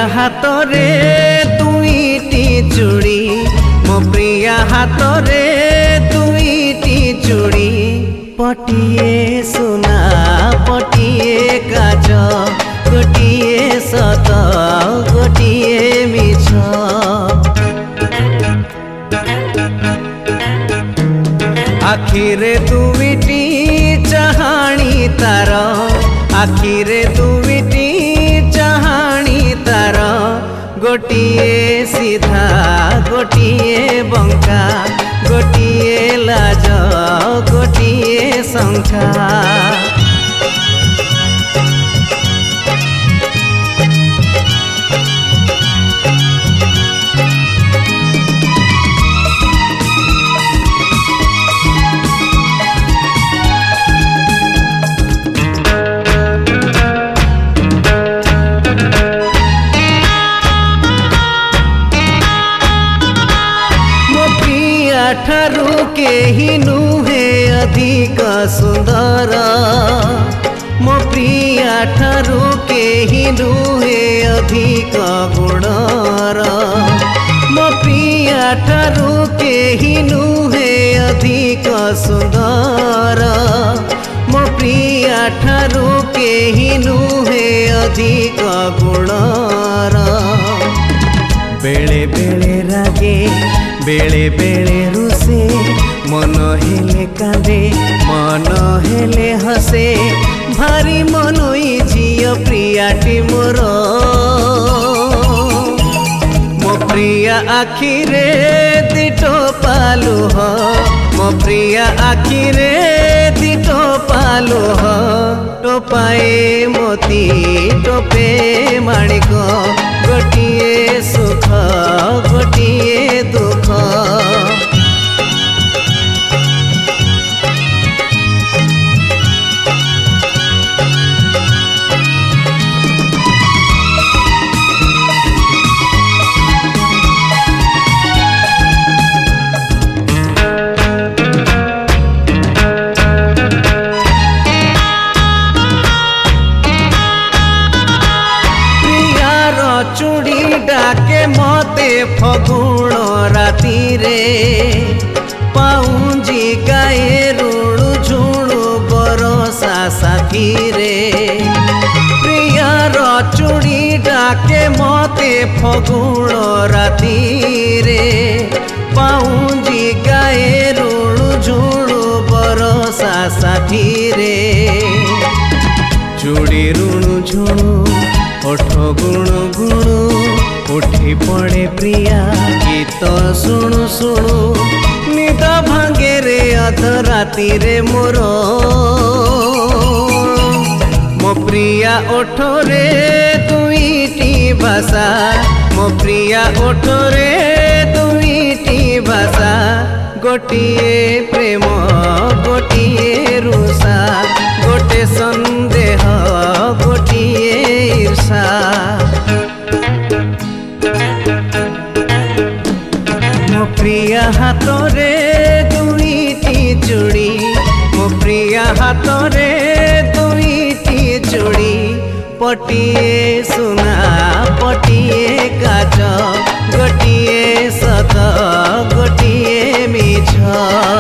हाथ रे दुईटी चूड़ी मो प्रिया हाथ रे दुईटी चूड़ी पटिए सुना पटिए काच गोटिए सत गोटिए मिछ आखिरे दुईटी चाहाणी तार आखिरे दुईटी चाहाणी तार गोटिए सीधा गोटिए बंका गोटिए लाज गोटिए शंखा ठारू केही नुहे अधिक सुंदर मो प्रिया ठारू केही नुहे अधिक गुणर मो प्रिया ठारू केही नुहे अधिक सुंदर मो प्रिया ठारू केही नुहे अधिक गुणर बेले बेले रागे बेले बेले रुसे मन हेले कांदे मन हेले हसे भारी मनोई झियो प्रियाटी मोर मो प्रिया आखिरे दिटो पालुह मो प्रिया आखिरे दिटो पालुह टोपाए मोती टोपे माणिक गोटिए सुख गोटिए दुख चूड़ी डाके मते फगुण राती रे पाउंजी गाए रुणु झुणु बरसा साथी रे प्रियार चूड़ी डाके मते फगुण राती रे पाउंजी गाए रुणु झुणु बरसा साथी रे चूड़ी रुणु झुणु ओठ गुणु गुणु उठी पड़े प्रिया गीत शुणु शुणु निद भांगे रे अध राती रे मोर मो प्रिया ओठ रे दुईटी भाषा मो प्रिया ओठ रे दुईटी भाषा गोटिए प्रेम गोटिए रुषा गोटे संदेह गोटिए ईर्षा मो प्रिया हाथ रे दुईटी चूड़ी मो प्रिया हाथ रे दुईटी चूड़ी पटिए सुना पटिए काच गोटिए सत गोटिए मिछ।